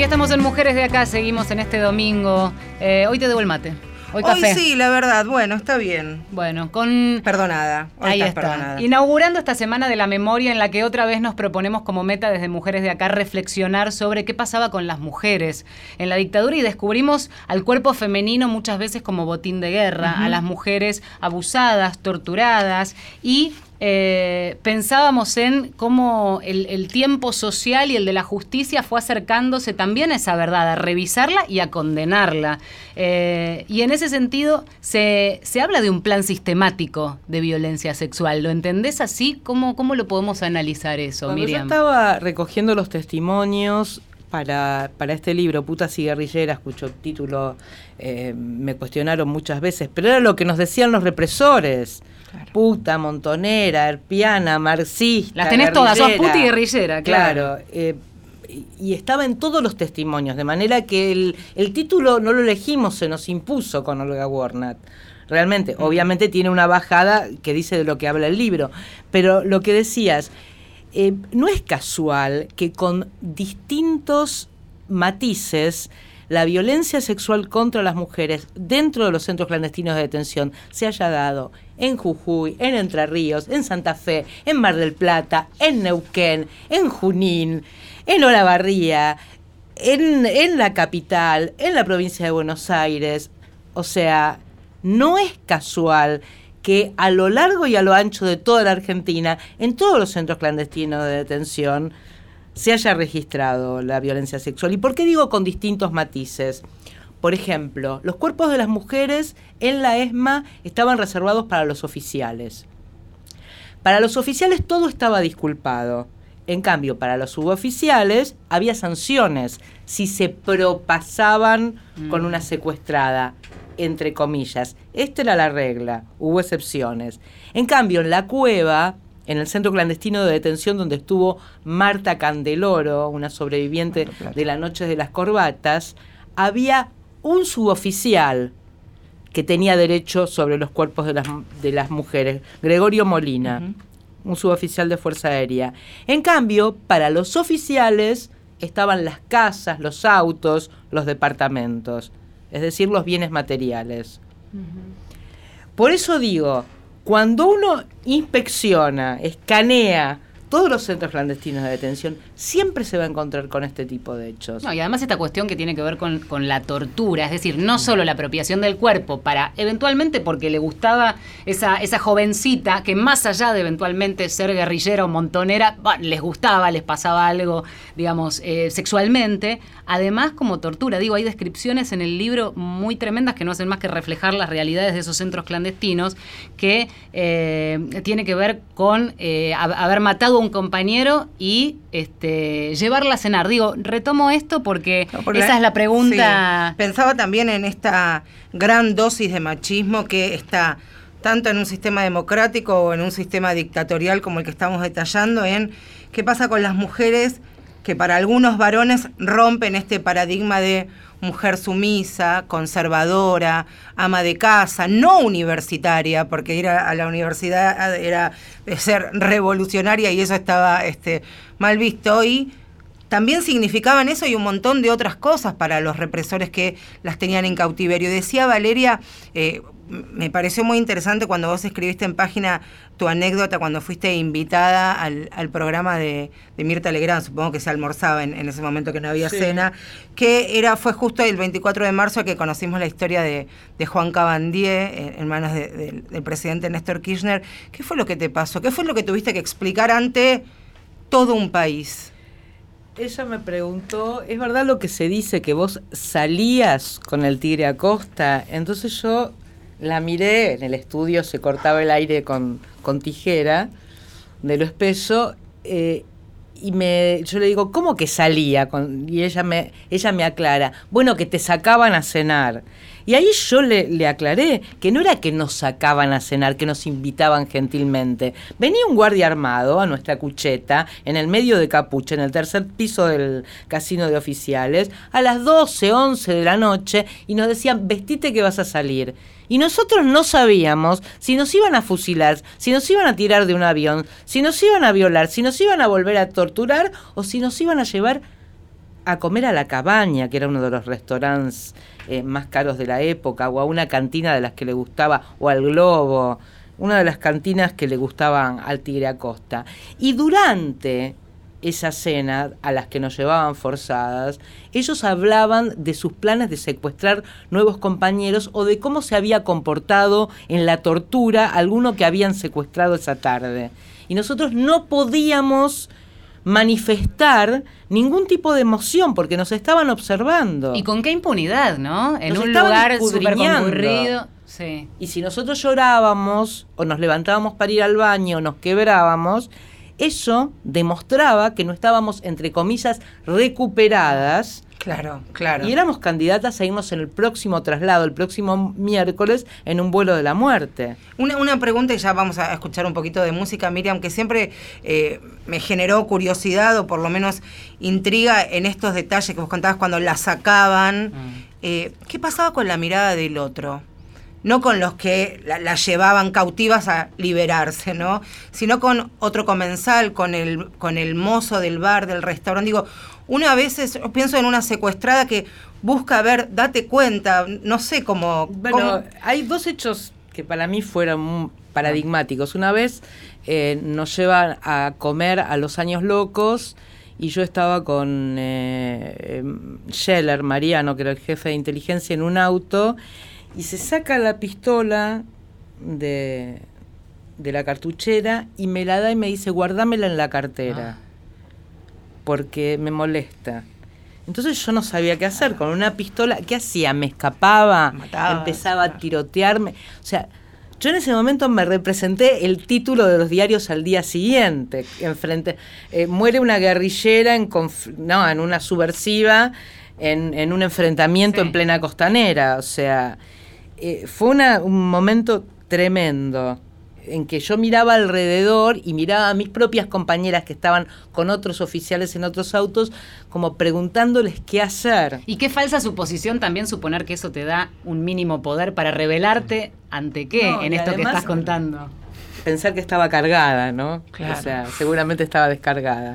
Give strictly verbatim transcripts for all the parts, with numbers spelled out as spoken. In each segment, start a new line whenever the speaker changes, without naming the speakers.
Aquí estamos en Mujeres de Acá, seguimos en este domingo. Eh, hoy te debo el mate. Hoy café.
Hoy sí, la verdad. Bueno, está bien.
Bueno, con...
Perdonada. Hoy
Ahí
estás
está.
Perdonada.
Inaugurando esta Semana de la Memoria en la que otra vez nos proponemos como meta desde Mujeres de Acá reflexionar sobre qué pasaba con las mujeres en la dictadura y descubrimos al cuerpo femenino muchas veces como botín de guerra, uh-huh. a las mujeres abusadas, torturadas y... Eh, pensábamos en cómo el, el tiempo social y el de la justicia fue acercándose también a esa verdad, a revisarla y a condenarla. Eh, y en ese sentido se, se habla de un plan sistemático de violencia sexual. ¿Lo entendés así? ¿Cómo, cómo lo podemos analizar eso,
Cuando
Miriam?
Yo estaba recogiendo los testimonios para, para este libro, Putas y Guerrilleras, cuyo título eh, me cuestionaron muchas veces, pero era lo que nos decían los represores. Claro. Puta, montonera, herpiana, marxista.
Las tenés todas, sos puta y guerrillera, claro.
Claro, eh, y estaba en todos los testimonios, de manera que el, el título no lo elegimos, se nos impuso con Olga Warnat. Realmente, mm. obviamente tiene una bajada que dice de lo que habla el libro, pero lo que decías, eh, no es casual que con distintos matices la violencia sexual contra las mujeres dentro de los centros clandestinos de detención se haya dado en Jujuy, en Entre Ríos, en Santa Fe, en Mar del Plata, en Neuquén, en Junín, en Olavarría, en, en la capital, en la provincia de Buenos Aires. O sea, no es casual que a lo largo y a lo ancho de toda la Argentina, en todos los centros clandestinos de detención, se haya registrado la violencia sexual. ¿Y por qué digo con distintos matices? Por ejemplo, los cuerpos de las mujeres en la ESMA estaban reservados para los oficiales. Para los oficiales todo estaba disculpado. En cambio, para los suboficiales había sanciones si se propasaban mm. con una secuestrada, entre comillas. Esta era la regla, hubo excepciones. En cambio, en la cueva, en el centro clandestino de detención donde estuvo Marta Candeloro, una sobreviviente de la Noche de las Corbatas, había un suboficial que tenía derecho sobre los cuerpos de las, de las mujeres, Gregorio Molina, uh-huh. un suboficial de Fuerza Aérea. En cambio, para los oficiales estaban las casas, los autos, los departamentos, es decir, los bienes materiales. Uh-huh. Por eso digo, cuando uno inspecciona, escanea todos los centros clandestinos de detención, siempre se va a encontrar con este tipo de hechos.
No, y además esta cuestión que tiene que ver con, con la tortura, es decir, no solo la apropiación del cuerpo para, eventualmente porque le gustaba esa, esa jovencita, que más allá de eventualmente ser guerrillera o montonera, bueno, les gustaba, les pasaba algo, digamos, eh, sexualmente, además como tortura. Digo, hay descripciones en el libro muy tremendas que no hacen más que reflejar las realidades de esos centros clandestinos, que eh, tiene que ver con eh, haber matado a un compañero y este, llevarla a cenar. Digo, retomo esto porque no, por esa la, es la pregunta.
Sí. Pensaba también en esta gran dosis de machismo que está tanto en un sistema democrático o en un sistema dictatorial como el que estamos detallando, en qué pasa con las mujeres que para algunos varones rompen este paradigma de mujer sumisa, conservadora, ama de casa, no universitaria, porque ir a, a la universidad era de ser revolucionaria y eso estaba este, mal visto, y también significaban eso y un montón de otras cosas para los represores que las tenían en cautiverio. Decía Valeria, eh, me pareció muy interesante cuando vos escribiste en página tu anécdota cuando fuiste invitada al, al programa de, de Mirta Legrand, supongo que se almorzaba en, en ese momento que no había sí. cena, que era fue justo el veinticuatro de marzo que conocimos la historia de, de Juan Cabandier en, en manos de, de, del presidente Néstor Kirchner. ¿Qué fue lo que te pasó? ¿Qué fue lo que tuviste que explicar ante todo un país?
Ella me preguntó, ¿es verdad lo que se dice que vos salías con el Tigre Acosta? Entonces yo la miré, en el estudio se cortaba el aire con, con tijera de lo espeso, eh, y me, yo le digo, ¿cómo que salía? Con, y ella me, ella me aclara, bueno, que te sacaban a cenar. Y ahí yo le, le aclaré que no era que nos sacaban a cenar, que nos invitaban gentilmente. Venía un guardia armado a nuestra cucheta, en el medio de Capucha, en el tercer piso del casino de oficiales, a las doce, once de la noche, y nos decían, vestite que vas a salir. Y nosotros no sabíamos si nos iban a fusilar, si nos iban a tirar de un avión, si nos iban a violar, si nos iban a volver a torturar o si nos iban a llevar a comer a La Cabaña, que era uno de los restaurantes eh, más caros de la época, o a una cantina de las que le gustaba, o al Globo, una de las cantinas que le gustaban al Tigre Acosta. Y durante esa cena, a las que nos llevaban forzadas, ellos hablaban de sus planes de secuestrar nuevos compañeros o de cómo se había comportado en la tortura alguno que habían secuestrado esa tarde. Y nosotros no podíamos manifestar ningún tipo de emoción porque nos estaban observando.
Y con qué impunidad, ¿no? En
Nos
un
estaban
lugar súper
escudriñando.
concurrido. Sí.
Y si nosotros llorábamos o nos levantábamos para ir al baño o nos quebrábamos, eso demostraba que no estábamos, entre comillas, recuperadas.
Claro, claro.
Y éramos candidatas a irnos en el próximo traslado, el próximo miércoles, en un vuelo de la muerte.
Una, una pregunta, y ya vamos a escuchar un poquito de música, Miriam, que siempre eh, me generó curiosidad o por lo menos intriga en estos detalles que vos contabas cuando la sacaban. Mm. Eh, ¿Qué pasaba con la mirada del otro? No con los que la, la llevaban cautivas a liberarse, ¿no? Sino con otro comensal, con el, con el mozo del bar, del restaurante. Digo, una vez yo pienso en una secuestrada que busca ver, date cuenta, no sé cómo...
Bueno,
cómo...
hay dos hechos que para mí fueron paradigmáticos. Una vez eh, nos llevan a comer a Los Años Locos y yo estaba con eh, Scheller, Mariano, que era el jefe de inteligencia, en un auto, y se saca la pistola de, de la cartuchera y me la da y me dice, guardámela en la cartera, ah. porque me molesta. Entonces yo no sabía qué hacer con una pistola. ¿Qué hacía? Me escapaba, Mataba, empezaba claro. a tirotearme. O sea, yo en ese momento me representé el título de los diarios al día siguiente. Enfrente, eh, muere una guerrillera en, conf- no, en una subversiva, en, en un enfrentamiento sí. en plena costanera. O sea... Eh, fue una, un momento tremendo en que yo miraba alrededor y miraba a mis propias compañeras que estaban con otros oficiales en otros autos, como preguntándoles qué hacer.
Y qué falsa suposición también suponer que eso te da un mínimo poder para rebelarte ante qué no, en esto además, que estás contando.
Pensar que estaba cargada, ¿no?
Claro.
O sea, seguramente estaba descargada.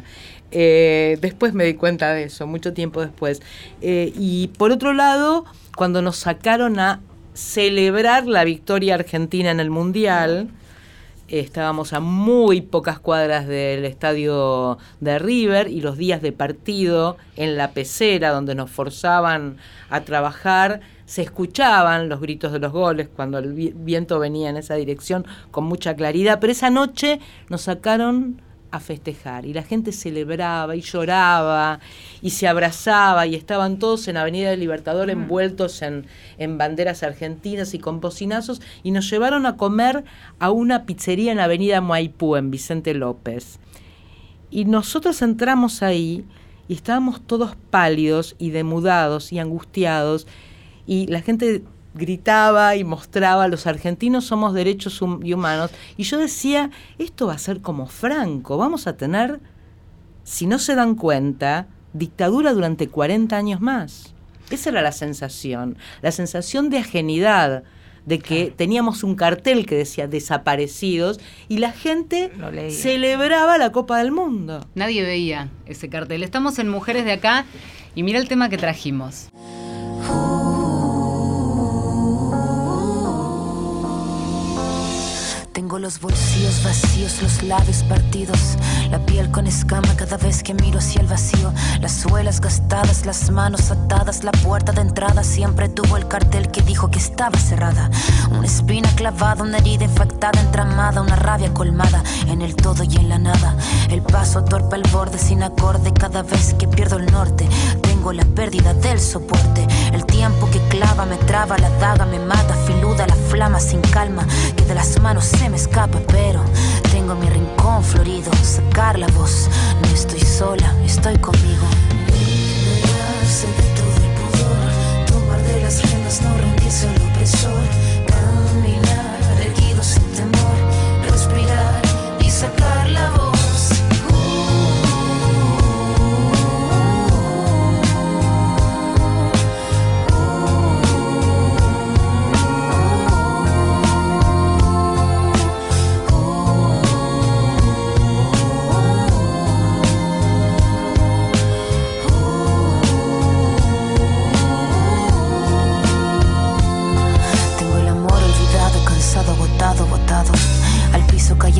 Eh, después me di cuenta de eso, mucho tiempo después. Eh, y por otro lado, cuando nos sacaron a celebrar la victoria argentina en el Mundial, eh, estábamos a muy pocas cuadras del estadio de River y los días de partido en la pecera donde nos forzaban a trabajar, se escuchaban los gritos de los goles cuando el viento venía en esa dirección con mucha claridad, pero esa noche nos sacaron a festejar y la gente celebraba y lloraba y se abrazaba y estaban todos en Avenida del Libertador mm. envueltos en, en banderas argentinas y con bocinazos y nos llevaron a comer a una pizzería en Avenida Maipú, en Vicente López. Y nosotros entramos ahí y estábamos todos pálidos y demudados y angustiados y la gente gritaba y mostraba, los argentinos somos derechos hum- y humanos, y yo decía, esto va a ser como Franco, vamos a tener, si no se dan cuenta, dictadura durante cuarenta años más. Esa era la sensación, la sensación de ajenidad, de que claro. teníamos un cartel que decía desaparecidos, y la gente celebraba la Copa del Mundo.
Nadie veía ese cartel. Estamos en Mujeres de Acá, y mira el tema que trajimos.
Tengo los bolsillos vacíos, los labios partidos, la piel con escama cada vez que miro hacia el vacío, las suelas gastadas, las manos atadas, la puerta de entrada siempre tuvo el cartel que dijo que estaba cerrada. Una espina clavada, una herida infectada, entramada, una rabia colmada en el todo y en la nada. El paso torpe al borde sin acorde cada vez que pierdo el norte. Tengo la pérdida del soporte, el tiempo que clava me traba, la daga me mata, filuda la flama sin calma que de las manos se me escapa, pero tengo mi rincón florido, sacar la voz, no estoy sola, estoy conmigo. Liberarse de todo el pudor, tomar de las riendas, no rendirse al opresor, caminar erguido sin temor, respirar y sacar la voz.
Oh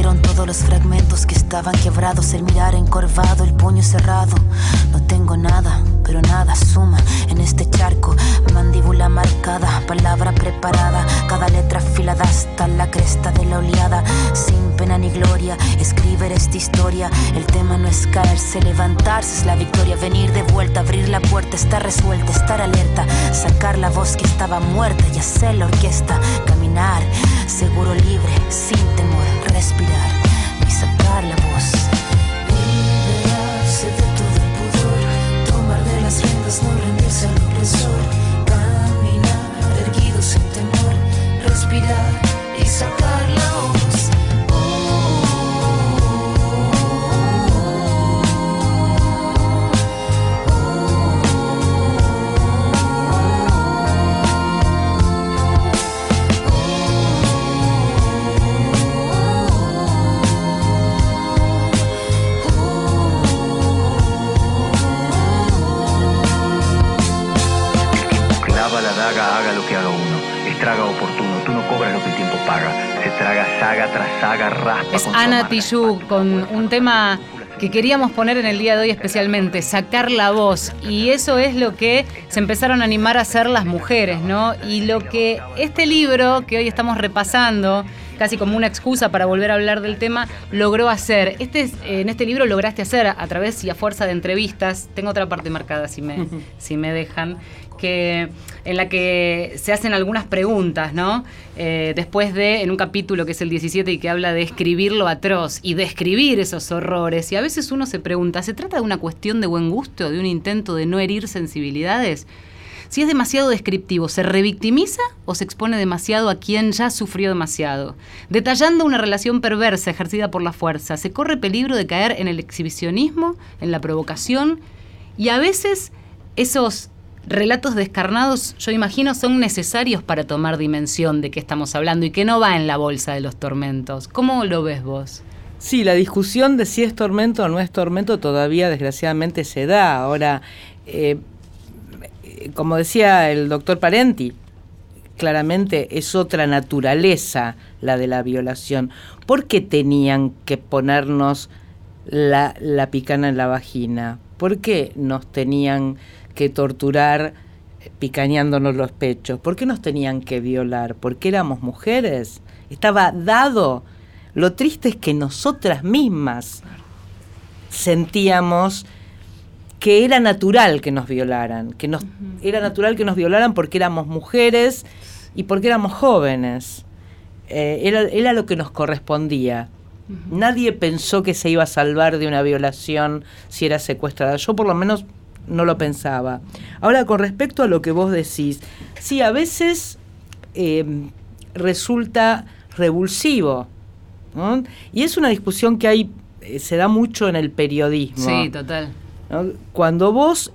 rompieron todos los fragmentos que estaban quebrados, el mirar encorvado, el puño cerrado. No tengo nada, pero nada suma en este charco. Mandíbula marcada, palabra preparada, cada letra afilada hasta la cresta de la oleada. Sin pena ni gloria, escribir esta historia. El tema no es caerse, levantarse es la victoria. Venir de vuelta, abrir la puerta, estar resuelta, estar alerta, sacar la voz que estaba muerta y hacer la orquesta. Caminar, seguro, libre, sin temor, respirar y sacar la voz. Liberarse de todo el pudor, tomar de las riendas, no rendirse al opresor. Caminar, erguido sin temor, respirar y sacar la voz.
Haga lo que haga uno, estraga oportuno, tú no cobras lo que el tiempo paga, se traga saga tras saga, raspa.
Es Ana Tijoux con un tema que queríamos poner en el día de hoy especialmente, sacar la voz, y eso es lo que se empezaron a animar a hacer las mujeres, ¿no? Y lo que este libro que hoy estamos repasando, casi como una excusa para volver a hablar del tema, logró hacer. Este, en este libro lograste hacer a través y a fuerza de entrevistas, tengo otra parte marcada si me, si me dejan, que en la que se hacen algunas preguntas, ¿no? Eh, después de, en un capítulo que es el diecisiete y que habla de escribir lo atroz y describir esos horrores, y a veces uno se pregunta, ¿se trata de una cuestión de buen gusto, de un intento de no herir sensibilidades? Si es demasiado descriptivo, ¿se revictimiza o se expone demasiado a quien ya sufrió demasiado? Detallando una relación perversa ejercida por la fuerza, ¿se corre peligro de caer en el exhibicionismo, en la provocación? Y a veces esos relatos descarnados, yo imagino, son necesarios para tomar dimensión de qué estamos hablando y que no va en la bolsa de los tormentos. ¿Cómo lo ves vos?
Sí, la discusión de si es tormento o no es tormento todavía desgraciadamente se da. Ahora, eh, como decía el doctor Parenti, claramente es otra naturaleza la de la violación. ¿Por qué tenían que ponernos la, la picana en la vagina? ¿Por qué nos tenían que torturar picañándonos los pechos? ¿Por qué nos tenían que violar? ¿Porque éramos mujeres? Estaba dado. Lo triste es que nosotras mismas sentíamos que era natural que nos violaran, que nos, uh-huh. era natural que nos violaran porque éramos mujeres y porque éramos jóvenes. Eh, era, era lo que nos correspondía. Uh-huh. Nadie pensó que se iba a salvar de una violación si era secuestrada. Yo por lo menos no lo pensaba. Ahora, con respecto a lo que vos decís, sí, a veces eh, resulta revulsivo, ¿no? Y es una discusión que hay, eh, se da mucho en el periodismo.
Sí, total.
¿No? Cuando vos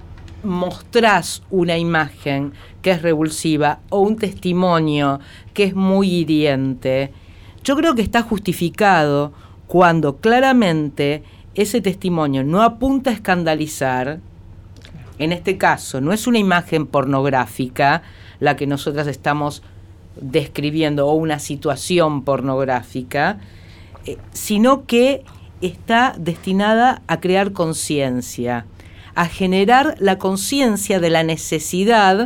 mostrás una imagen que es revulsiva o un testimonio que es muy hiriente, yo creo que está justificado cuando claramente ese testimonio no apunta a escandalizar. En este caso, no es una imagen pornográfica la que nosotras estamos describiendo o una situación pornográfica, eh, sino que está destinada a crear conciencia, a generar la conciencia de la necesidad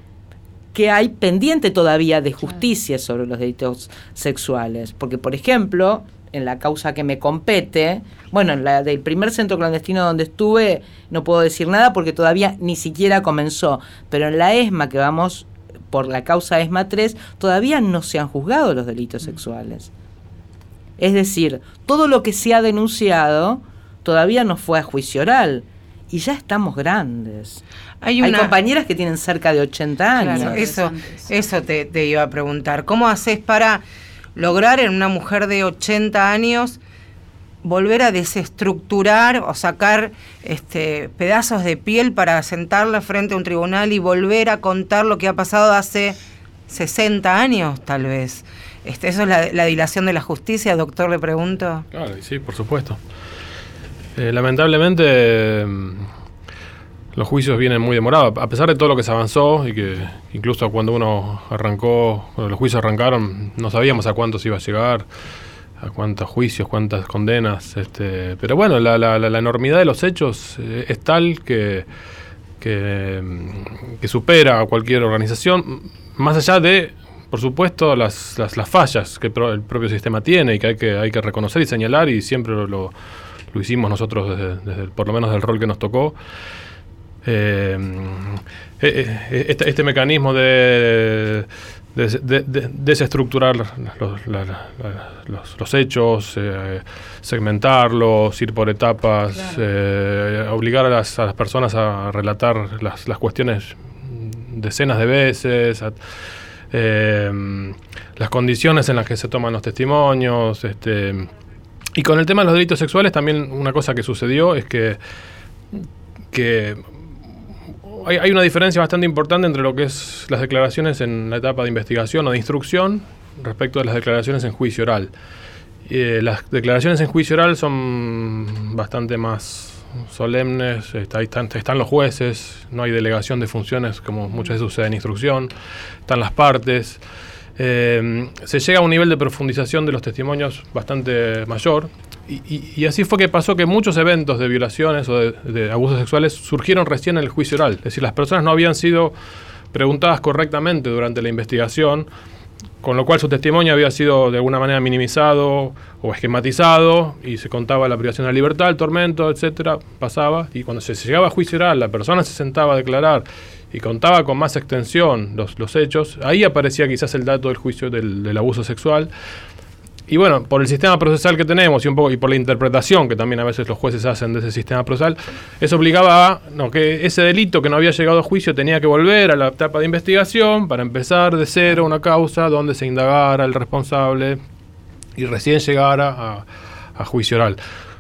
que hay pendiente todavía de justicia sobre los delitos sexuales. Porque, por ejemplo, en la causa que me compete, bueno, en la del primer centro clandestino donde estuve, no puedo decir nada porque todavía ni siquiera comenzó, pero en la ESMA, que vamos por la causa ESMA tres, todavía no se han juzgado los delitos sexuales. Es decir, todo lo que se ha denunciado todavía no fue a juicio oral. Y ya estamos grandes. Hay, una... Hay compañeras que tienen cerca de ochenta años.
Claro, eso eso te, te iba a preguntar. ¿Cómo haces para lograr en una mujer de ochenta años volver a desestructurar o sacar este, pedazos de piel para sentarla frente a un tribunal y volver a contar lo que ha pasado hace sesenta años, tal vez? Este, ¿Eso es la, la dilación de la justicia, doctor, le pregunto?
Claro, sí, por supuesto. Eh, lamentablemente, eh, los juicios vienen muy demorados, a pesar de todo lo que se avanzó y que incluso cuando uno arrancó, cuando los juicios arrancaron, no sabíamos a cuántos iba a llegar. a cuántos juicios, cuántas condenas, este, pero bueno, la, la, la enormidad de los hechos eh, es tal que, que, que supera a cualquier organización, más allá de, por supuesto, las, las, las fallas que pro, el propio sistema tiene y que hay que, hay que reconocer y señalar, y siempre lo, lo, lo hicimos nosotros desde, desde, por lo menos del rol que nos tocó. Eh, eh, este, este mecanismo de, de, de, de desestructurar los, la, la, los, los hechos, eh, segmentarlos, ir por etapas, claro. eh, obligar a las, a las personas a relatar las, las cuestiones decenas de veces, a, eh, las condiciones en las que se toman los testimonios, este, y con el tema de los delitos sexuales también una cosa que sucedió es que que Hay, hay una diferencia bastante importante entre lo que es las declaraciones en la etapa de investigación o de instrucción respecto de las declaraciones en juicio oral. Eh, las declaraciones en juicio oral son bastante más solemnes, está, están, están los jueces, no hay delegación de funciones como muchas veces sucede en instrucción, están las partes. Eh, se llega a un nivel de profundización de los testimonios bastante mayor. Y, y, y así fue que pasó que muchos eventos de violaciones o de, de abusos sexuales surgieron recién en el juicio oral. Es decir, las personas no habían sido preguntadas correctamente durante la investigación, con lo cual su testimonio había sido de alguna manera minimizado o esquematizado, y se contaba la privación de la libertad, el tormento, etcétera, pasaba, y cuando se llegaba a juicio oral, la persona se sentaba a declarar y contaba con más extensión los, los hechos, ahí aparecía quizás el dato del juicio del, del abuso sexual. Y bueno, por el sistema procesal que tenemos y un poco y por la interpretación que también a veces los jueces hacen de ese sistema procesal, eso obligaba a no, que ese delito que no había llegado a juicio tenía que volver a la etapa de investigación para empezar de cero una causa donde se indagara el responsable y recién llegara a, a juicio oral.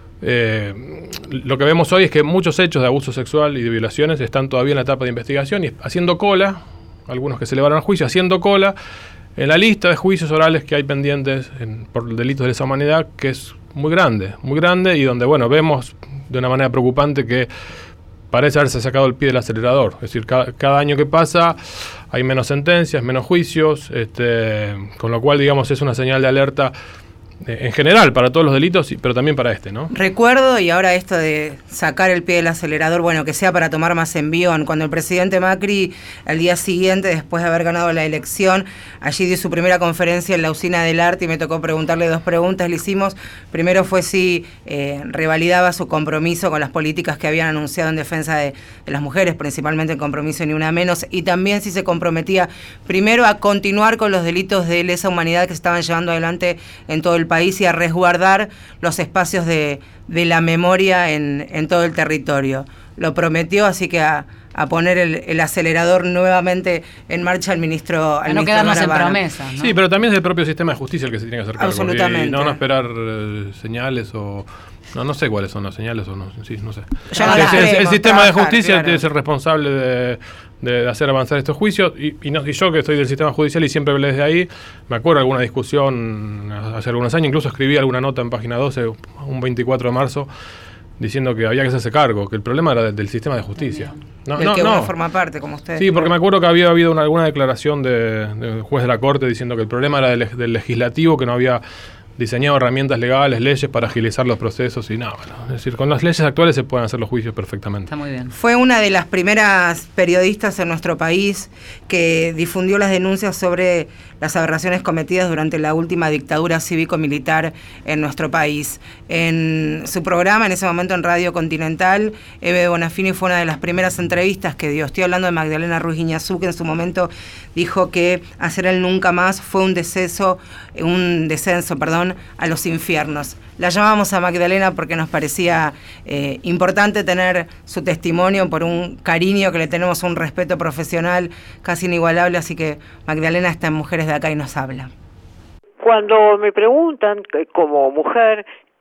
Eh, lo que vemos hoy es que muchos hechos de abuso sexual y de violaciones están todavía en la etapa de investigación y haciendo cola, algunos que se elevaron al juicio, haciendo cola en la lista de juicios orales que hay pendientes en, por delitos de lesa humanidad, que es muy grande, muy grande, y donde, bueno, vemos de una manera preocupante que parece haberse sacado el pie del acelerador. Es decir, cada, cada año que pasa hay menos sentencias, menos juicios, este, con lo cual, digamos, es una señal de alerta en general para todos los delitos, pero también para este, ¿no?
Recuerdo, y ahora esto de sacar el pie del acelerador, bueno, que sea para tomar más envión, cuando el presidente Macri, al día siguiente, después de haber ganado la elección, allí dio su primera conferencia en la Usina del Arte y me tocó preguntarle dos preguntas, le hicimos, primero fue si eh, revalidaba su compromiso con las políticas que habían anunciado en defensa de, de las mujeres, principalmente el compromiso Ni Una Menos, y también si se comprometía primero a continuar con los delitos de lesa humanidad que se estaban llevando adelante en todo el país, país y a resguardar los espacios de, de la memoria en, en todo el territorio. Lo prometió, así que a, a poner el, el acelerador nuevamente en marcha al ministro al
a no
ministro
quedarnos en
Marabano.
promesas, ¿no?
Sí, pero también es el propio sistema de justicia el que se tiene que hacer cargo.
Absolutamente.
Y no, no esperar eh, señales o... No, no sé cuáles son las señales o no, sí, no sé.
Ya no
el,
las
el, el
vemos,
sistema
trabajar,
de justicia
claro.
es el responsable de, de hacer avanzar estos juicios y, y, no, y yo que estoy del sistema judicial y siempre hablé desde ahí, me acuerdo de alguna discusión hace algunos años, incluso escribí alguna nota en Página doce, un veinticuatro de marzo, diciendo que había que hacerse cargo, que el problema era de, del sistema de justicia. No,
del
no,
que
no.
uno forma parte, como usted.
Sí, porque me acuerdo que había habido una, alguna declaración de, de juez de la Corte diciendo que el problema era del, del legislativo, que no había diseñado herramientas legales, leyes para agilizar los procesos y nada, bueno, es decir, con las leyes actuales se pueden hacer los juicios perfectamente.
Está muy bien.
Fue una de las primeras periodistas en nuestro país que difundió las denuncias sobre las aberraciones cometidas durante la última dictadura cívico-militar en nuestro país. En su programa, en ese momento en Radio Continental, Eve Bonafini fue una de las primeras entrevistas que dio. Estoy hablando de Magdalena Ruiz Guiñazú, que en su momento dijo que hacer el nunca más fue un descenso, un descenso, perdón, a los infiernos. La llamamos a Magdalena porque nos parecía eh, importante tener su testimonio por un cariño que le tenemos, un respeto profesional casi inigualable, así que Magdalena está en Mujeres de Acá y nos habla.
Cuando me preguntan como mujer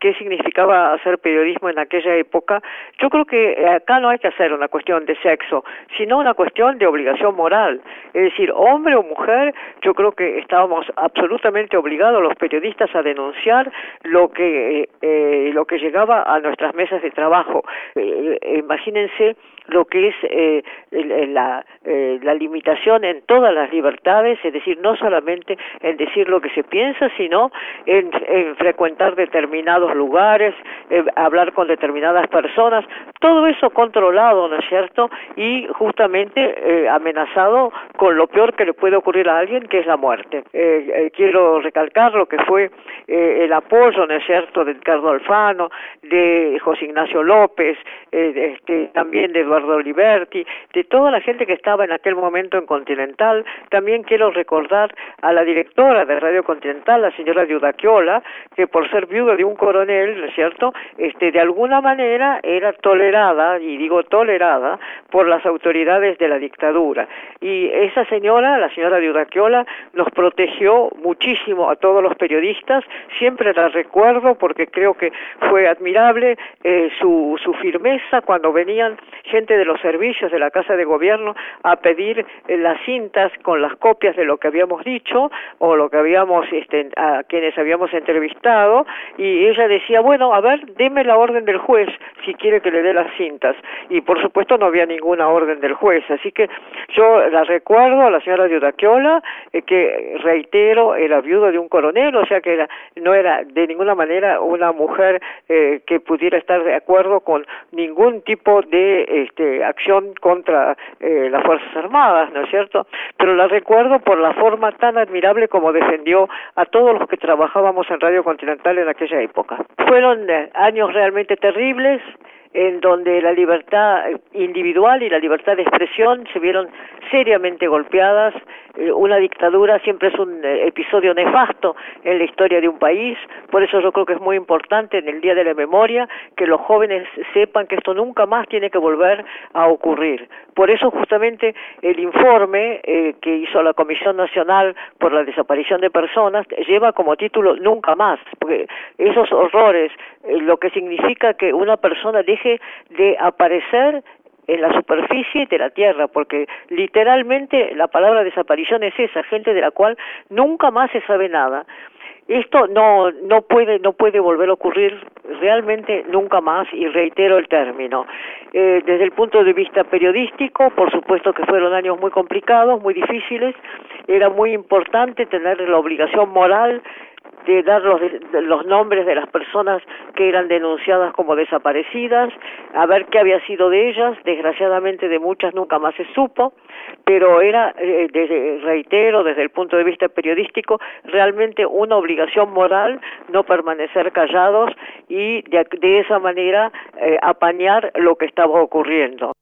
qué significaba hacer periodismo en aquella época, yo creo que acá no hay que hacer una cuestión de sexo, sino una cuestión de obligación moral. Es decir, hombre o mujer, yo creo que estábamos absolutamente obligados los periodistas a denunciar lo que eh, lo que llegaba a nuestras mesas de trabajo. Eh, imagínense lo que es eh, la, eh, la limitación en todas las libertades, es decir, no solamente en decir lo que se piensa, sino en, en frecuentar determinados lugares, eh, hablar con determinadas personas, todo eso controlado, ¿no es cierto? Y justamente eh, amenazado con lo peor que le puede ocurrir a alguien, que es la muerte. Eh, eh, quiero recalcar lo que fue eh, el apoyo, ¿no es cierto?, de Ricardo Alfano, de José Ignacio López, eh, este, también de Eduardo Oliverti, de toda la gente que estaba en aquel momento en Continental. También quiero recordar a la directora de Radio Continental, la señora Iudacchiola, que por ser viuda de un coronel, ¿no es cierto?, este, de alguna manera era tolerada, y digo tolerada, por las autoridades de la dictadura. Y esa señora, la señora Iudacchiola, nos protegió muchísimo a todos los periodistas. Siempre la recuerdo porque creo que fue admirable eh, su, su firmeza cuando venían gente de los servicios de la Casa de Gobierno a pedir eh, las cintas con las copias de lo que habíamos dicho o lo que habíamos, este, a quienes habíamos entrevistado, y ella decía, bueno, a ver, deme la orden del juez si quiere que le dé las cintas, y por supuesto no había ninguna orden del juez, así que yo la recuerdo a la señora Iudacchiola, eh, que reitero, era viuda de un coronel, o sea que era, no era de ninguna manera una mujer eh, que pudiera estar de acuerdo con ningún tipo de este, acción contra eh, las Fuerzas Armadas, ¿no es cierto? Pero la recuerdo por la forma tan admirable como defendió a todos los que trabajábamos en Radio Continental en aquella época. Fueron eh, años realmente terribles, en donde la libertad individual y la libertad de expresión se vieron seriamente golpeadas. Eh, una dictadura siempre es un eh, episodio nefasto en la historia de un país, por eso yo creo que es muy importante en el Día de la Memoria que los jóvenes sepan que esto nunca más tiene que volver a ocurrir. Por eso justamente el informe eh, que hizo la Comisión Nacional por la Desaparición de Personas lleva como título Nunca Más, porque esos horrores, eh, lo que significa que una persona deje de aparecer en la superficie de la tierra, porque literalmente la palabra desaparición es esa, gente de la cual nunca más se sabe nada. Esto no no puede no puede volver a ocurrir realmente nunca más, y reitero el término. Eh, desde el punto de vista periodístico, por supuesto que fueron años muy complicados, muy difíciles. Era muy importante tener la obligación moral de dar los, de los nombres de las personas que eran denunciadas como desaparecidas, a ver qué había sido de ellas. Desgraciadamente de muchas nunca más se supo, pero era, eh, desde, reitero, desde el punto de vista periodístico, realmente una obligación moral no permanecer callados y de, de esa manera eh, apañar lo que estaba ocurriendo.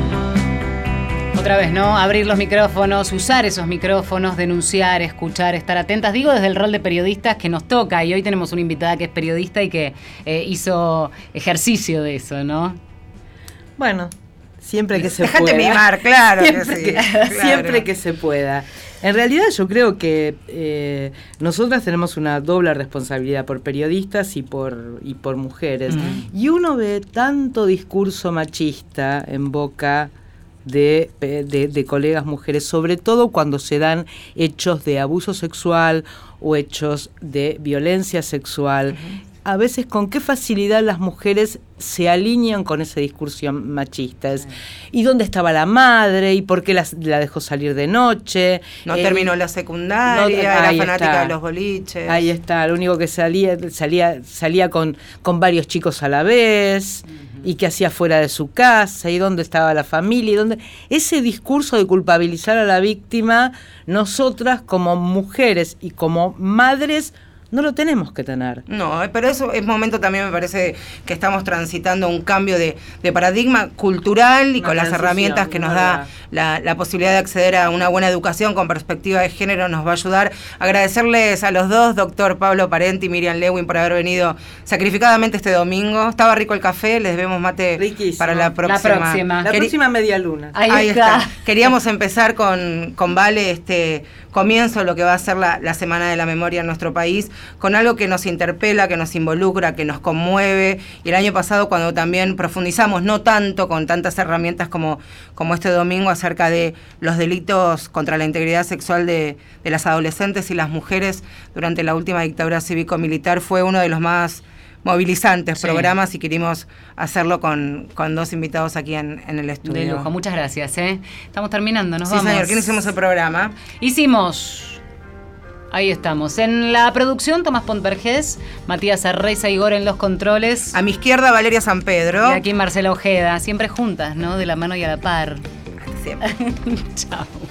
Otra vez, ¿no? Abrir los micrófonos, usar esos micrófonos, denunciar, escuchar, estar atentas. Digo desde el rol de periodistas que nos toca, y hoy tenemos una invitada que es periodista y que eh, hizo ejercicio de eso, ¿no?
Bueno, siempre que se
Dejate
pueda.
Dejate mimar, claro
siempre
que sí.
Que,
Claro.
Siempre que se pueda. En realidad yo creo que eh, nosotras tenemos una doble responsabilidad por periodistas y por, y por mujeres. Mm. Y uno ve tanto discurso machista en boca De, de, de colegas mujeres, sobre todo cuando se dan hechos de abuso sexual o hechos de violencia sexual. Uh-huh. A veces con qué facilidad las mujeres se alinean con ese discurso machista. Uh-huh. ¿Y dónde estaba la madre? ¿Y por qué la, la dejó salir de noche?
No
eh,
terminó la secundaria, no, era fanática
está.
de los boliches.
Ahí está, lo único que salía, salía, salía con, con varios chicos a la vez. Uh-huh. Y qué hacía fuera de su casa, y dónde estaba la familia, y dónde... Ese discurso de culpabilizar a la víctima, nosotras como mujeres y como madres no lo tenemos que tener.
No, pero eso es momento también, me parece, que estamos transitando un cambio de, de paradigma cultural y una con las herramientas que nos da la, la posibilidad de acceder a una buena educación con perspectiva de género nos va a ayudar. Agradecerles a los dos, doctor Pablo Parenti y Miriam Lewin, por haber venido sacrificadamente este domingo. Estaba rico el café, les debemos mate
riquísimo.
Para la próxima.
La próxima,
la próxima media luna.
Ahí, Ahí está. está. Queríamos empezar con, con Vale este comienzo de lo que va a ser la, la Semana de la Memoria en nuestro país, con algo que nos interpela, que nos involucra, que nos conmueve. Y el año pasado, cuando también profundizamos, no tanto con tantas herramientas como, como este domingo, acerca de los delitos contra la integridad sexual de, de las adolescentes y las mujeres durante la última dictadura cívico-militar, fue uno de los más movilizantes sí. programas, y querimos hacerlo con, con dos invitados aquí en, en el estudio.
De lujo, muchas gracias. ¿eh? Estamos terminando, nos
sí,
vamos. Sí,
señor, ¿quién hicimos el programa?
Hicimos... Ahí estamos. En la producción, Tomás Pontvergés, Matías Arreza Igor en los controles.
A mi izquierda, Valeria San Pedro.
Y aquí Marcela Ojeda, siempre juntas, ¿no? De la mano y a la par.
Siempre.
Chao.